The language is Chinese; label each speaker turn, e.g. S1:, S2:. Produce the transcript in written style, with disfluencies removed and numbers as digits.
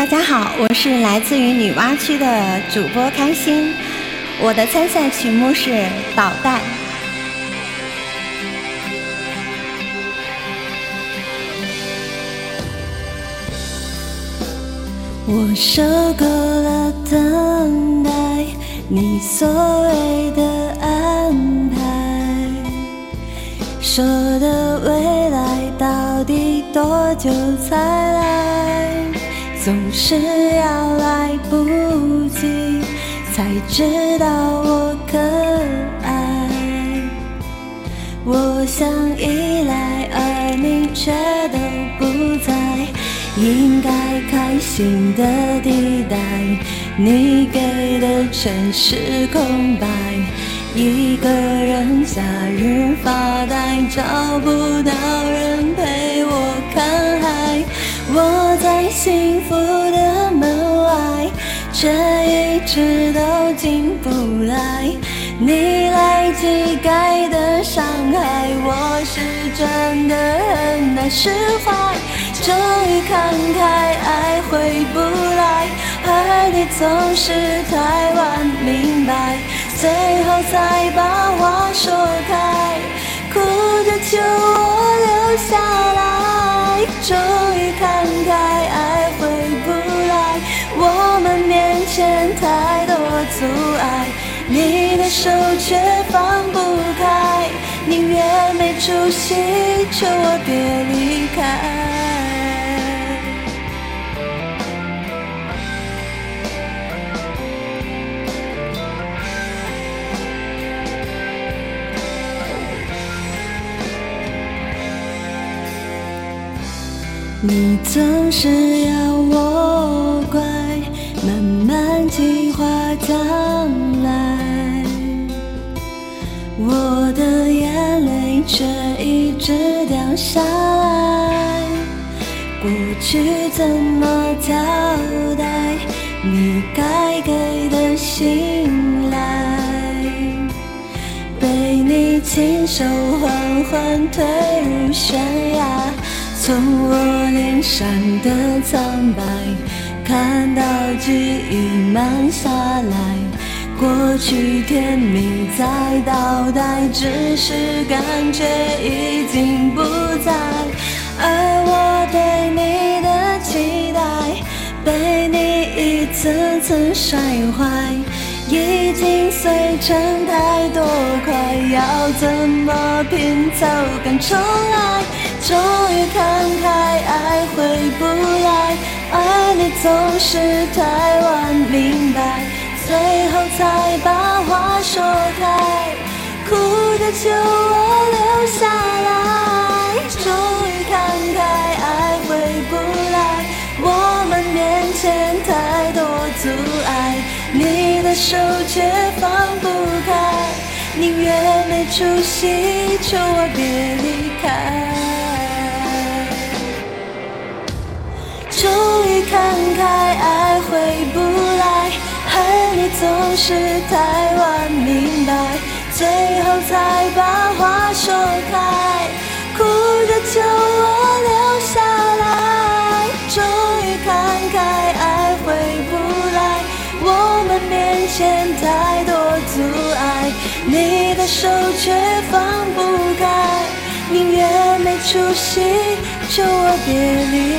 S1: 大家好，我是来自于女娲区的主播开心，我的参赛曲目是《导弹》。我受够了等待，你所谓的安排，说的未来到底多久才来？总是要来不及才知道我可爱。我想依赖，而你却都不在，应该开心的地带，你给的全是空白。一个人假日发呆，找不到人陪我看海。我在幸福的门外，却一直都进不来。你来乞丐的伤害，我是真的很难释怀。终于看开，爱回不来，而你总是太晚明白，最后才把话说开，哭着求我留下来。终于看开，爱回不来，我们面前太多阻碍，你的手却放不开，宁愿没出息，求我别离开。你总是要我乖，慢慢计划将来，我的眼泪却一直掉下来。过去怎么交代你该给的信赖？被你亲手缓缓推入悬崖，从我脸上的苍白看到记忆慢下来，过去甜蜜在倒带，只是感觉已经不在。而我对你的期待，被你一次次摔坏，已经碎成太多块，要怎么拼凑敢重来？终于看开，爱回不来，而你总是太晚明白，最后才把话说开，哭着求我留下来。终于看开，爱回不来，我们面前太多阻碍，你的手却放不开，宁愿没出息，求我别离开。终于看开，爱回不来，而你总是太晚明白，最后才把话说开，哭着求我留下来。终于看开，爱回不来，我们面前太多阻碍，你的手却放不开，宁愿没出息，求我别离